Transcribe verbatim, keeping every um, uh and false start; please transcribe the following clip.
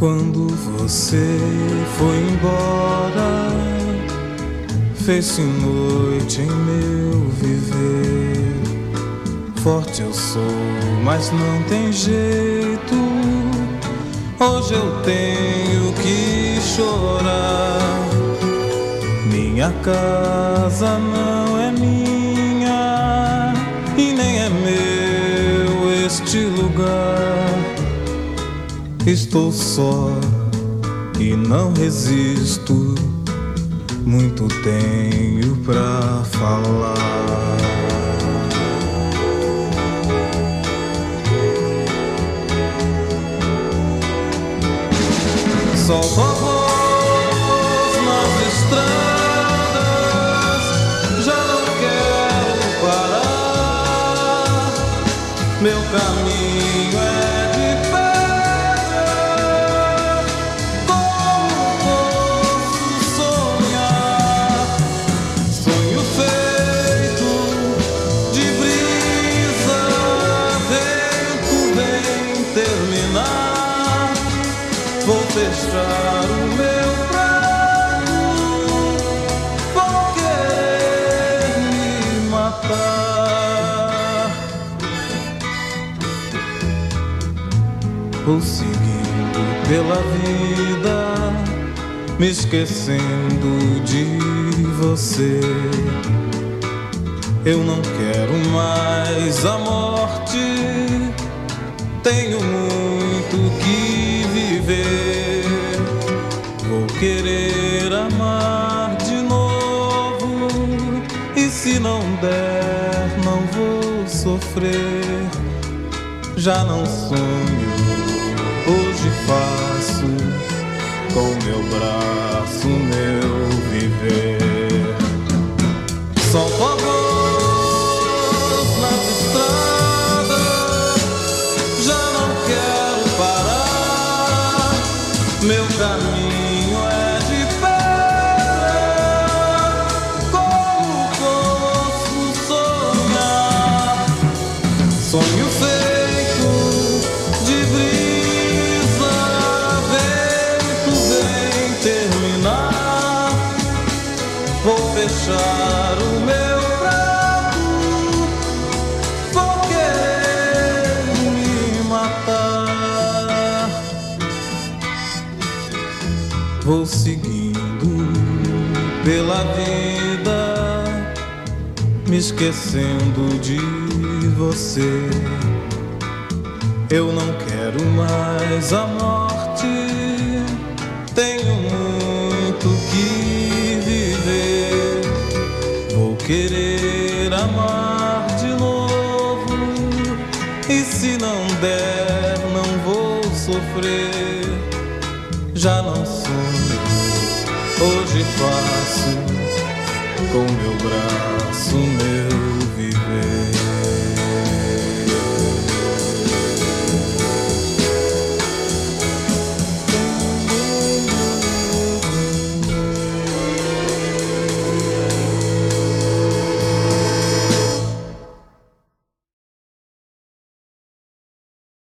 Quando você foi embora, fez-se noite em meu viver. Forte eu sou, mas não tem jeito. Hoje eu tenho que chorar. Minha casa não é minha e nem é meu este lugar. Estou só e não resisto. Muito tenho pra falar. Solto a voz nas estradas, já não quero parar. Meu caminho é de pedra, como posso sonhar? Sonho feito de brisa, vento vem terminar. Vou fechar o meu prato, vou querer me matar. Vou seguindo pela vida, me esquecendo de você. Eu não quero mais a morte, tenho muito que viver. Vou querer amar de novo, e se não der, não vou sofrer. Já não sonho, hoje faço com meu braço meu viver. Solto a voz nas estradas, já não quero parar. Meu caminho é de pedra, como posso sonhar? Sonho feito de brisa, vento vem terminar. Vou fechar o meu prato, vou querer me matar. Vou seguindo pela vida, me esquecendo de você. Eu não quero mais a morte, tenho muito que viver. Vou querer amar de novo, e se não der, não vou sofrer. Já não sonho, hoje faço com meu braço meu